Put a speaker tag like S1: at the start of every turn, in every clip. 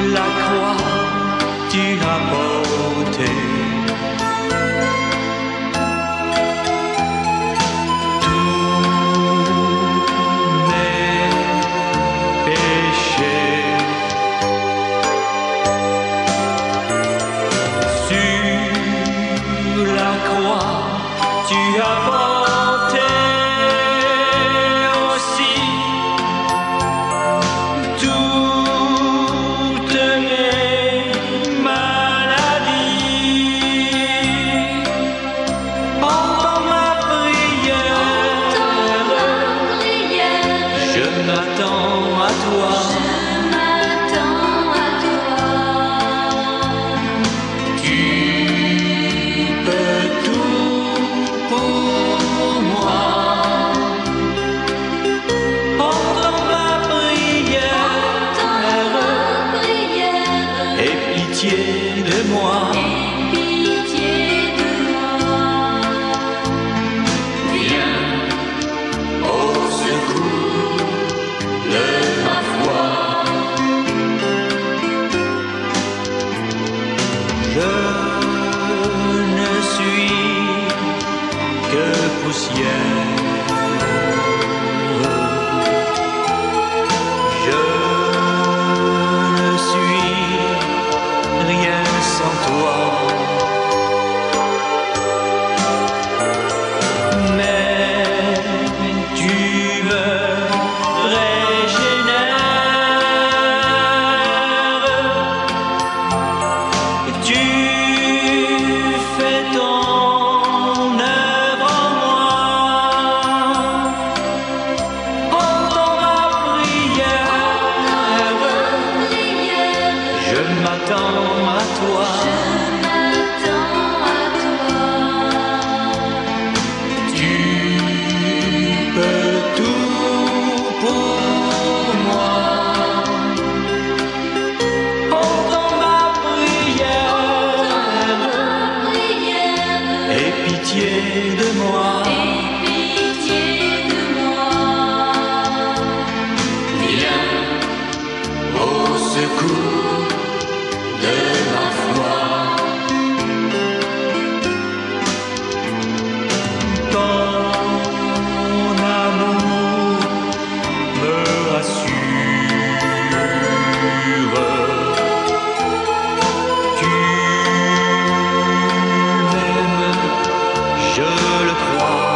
S1: la croix tu as portée. Tu as porté aussi toutes mes maladies. Entends ma prière, je m'attends à toi. De moi,
S2: pitié de moi,
S1: viens au secours de ma foi. Je ne suis que poussière. Je ne suis rien sans toi, mais tu me régénères, tu fais ton œuvre en moi. Entends ma prière, je m'attends à toi. Tu peux tout pour moi. Entends ma prière, aie pitié de moi. Viens au secours de ma foi. Ton amour me rassure. Tu m'aimes, je le crois.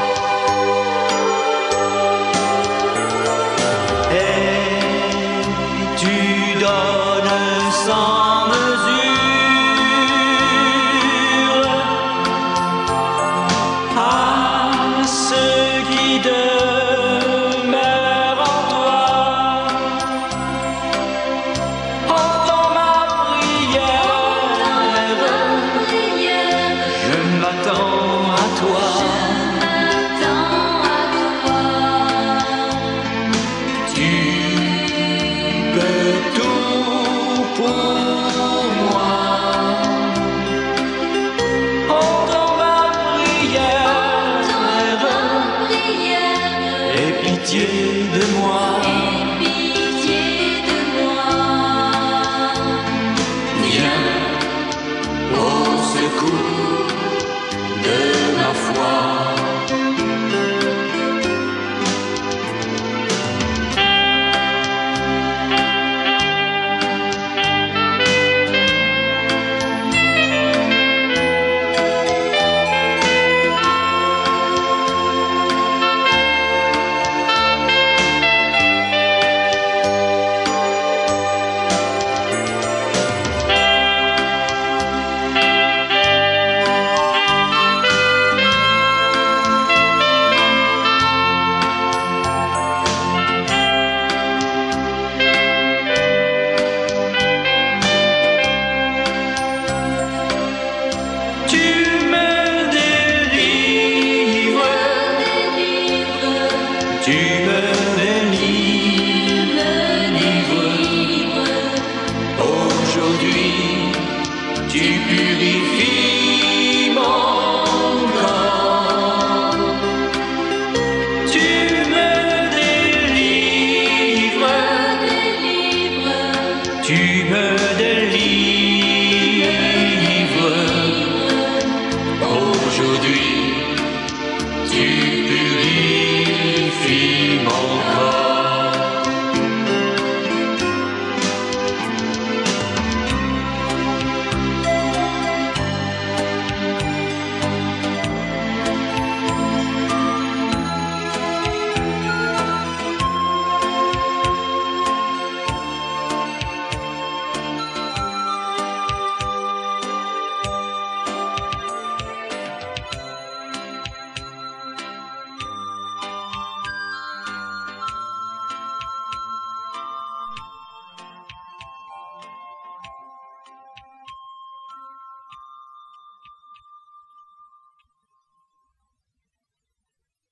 S1: Et tu donnes sans mesure à ceux qui demeurent en toi. Entends ma prière, je m'attends à toi. Tu peux tout pour moi. Entends ma prière, aie pitié de moi. Viens au secours de ma foi. Tu me délivres. Aujourd'hui, tu purifies mon corps. Tu me délivres. Tu peux